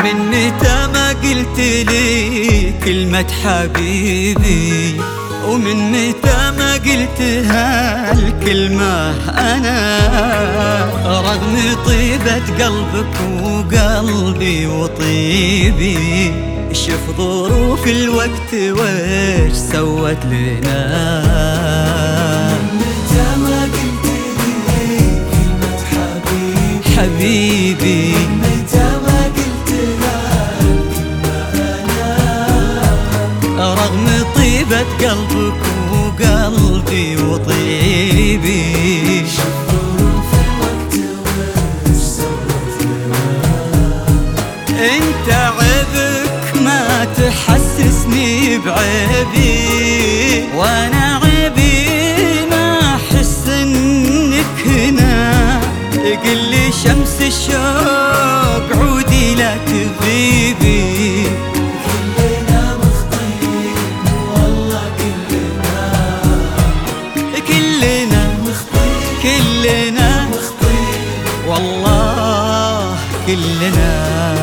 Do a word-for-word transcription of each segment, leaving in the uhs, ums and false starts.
من متى ما قلت لي كلمة حبيبي، ومن متى ما قلتها الكلمة أنا، رغم طيبة قلبك وقلبي وطيبي، شوف ظروف الوقت ويش سوت لنا. متى ما قلت لي كلمة حبيبي حبيبي، متى ما قلتها الكلمة أنا، رغم طيبة قلبك وقلبي وطيبي، شوف ظروف الوقت ويش سوت لنا. انت عيبك ما تحسسني بعيبي، وانا عيبي ما احس انك هنا. قل لي شمس الشوق عودي لا تغيبي، كلنا مخطئين والله كلنا، كلنا مخطئين كلنا مخطئين والله كلنا.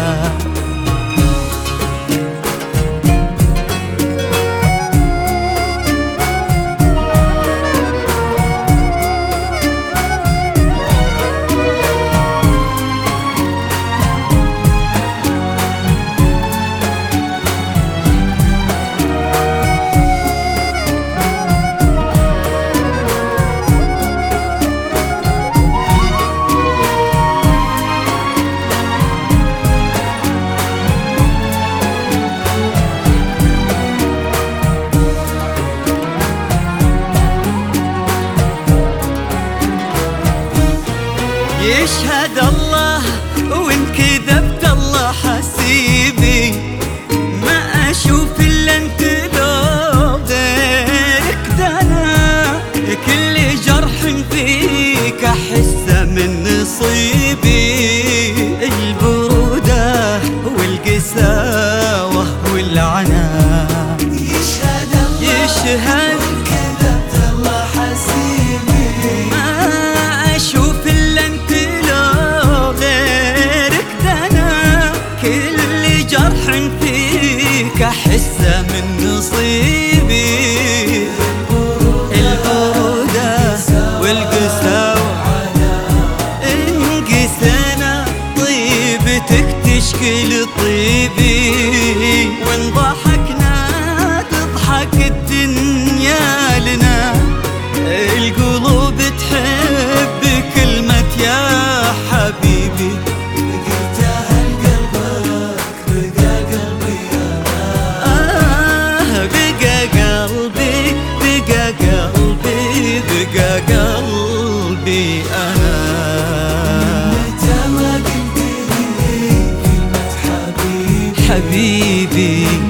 يشهد الله وإن كذبت الله حسيبي، ما أشوف إلا أنت لو غيرك دنا. كل جرح فيك أحسه من نصيبي، البرودة والقساوة والعناء. يشهد الله يشهد وإن كذبت الله حسيبي، ما أشوف إلا أنت لو غيرك دنا. كل جرح فيك أحسه من نصيبي، البرودة والقساوة انقسنا. طيبتك تشكل طيبي، وإن ضحكنا تضحك الدنيا لنا. القلوب تحب كلمة يا حبيبي، قلتها لقلبك بقى قلبي أنا. آه بقى قلبي بقى قلبي بقى قلبي أنا. متى ما قلت لي كلمة حبيبي حبيبي